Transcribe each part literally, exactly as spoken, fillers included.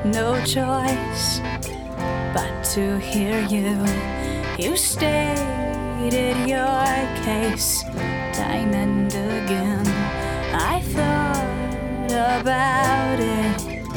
no choice but to hear you. You stated your case time and again. I thought about it.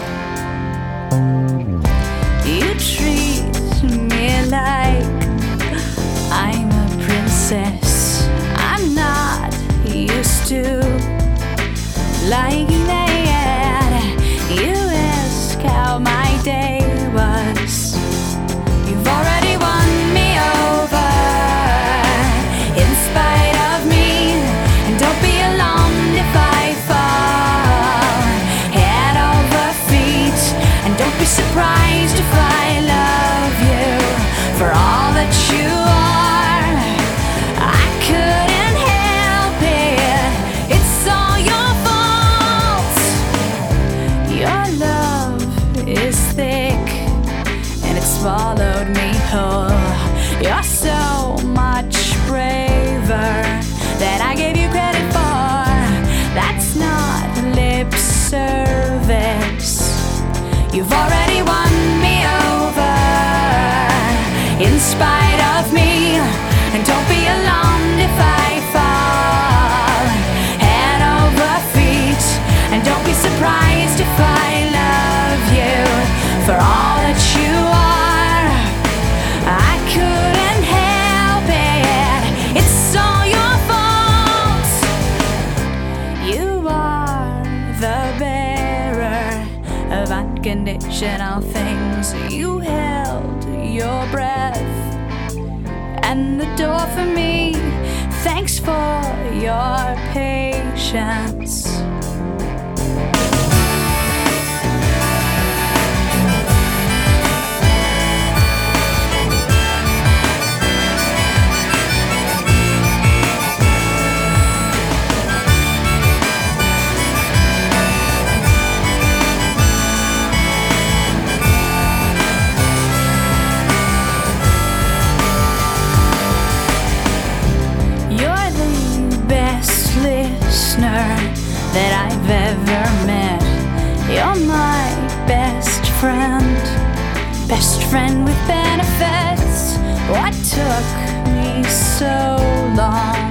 You treat me like I'm a princess. I'm not used to liking that. You ask how my day was. You've already won me over in spite of me. And don't be alarmed if I fall head over feet. And don't be surprised if I love you for all that you are. I couldn't help it. It's all your fault. Your love is thick and it's swallowed me whole. You're so much braver than I gave you credit for. That's not lip service. You've already won me over in spite of me. And don't be alarmed if I fall head over feet. And don't be surprised if I love you for all that you are. I couldn't help it. It's all your fault. You are the bearer of unconditional things. You held your breath and the door for me. Thanks for your patience. That I've ever met. You're my best friend, best friend with benefits. What took me so long?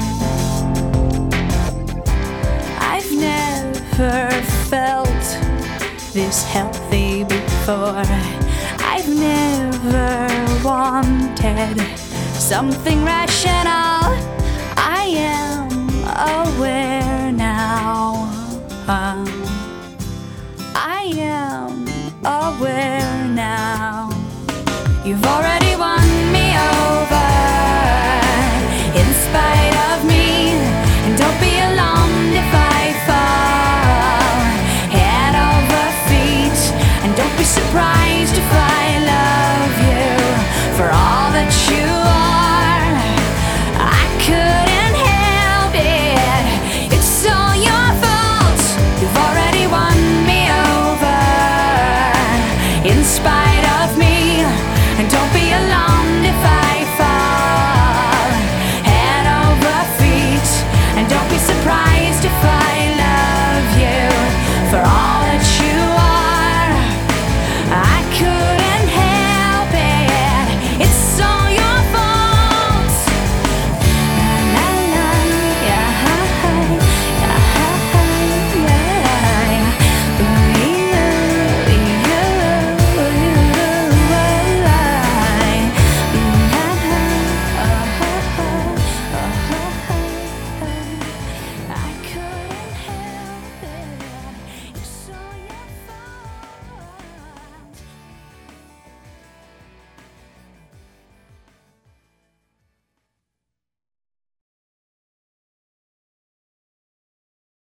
I've never felt this healthy before. I've never wanted something rational. I am aware now. Uh, I am aware now. You've already won me over in spite of me. And don't be alarmed if I fall head over feet. And don't be surprised if I love you for all that you are. I couldn't help it. It's all your fault. You've already won me over in spite of me. And don't be alarmed if I fall head over feet. And don't be surprised if I love you for all that you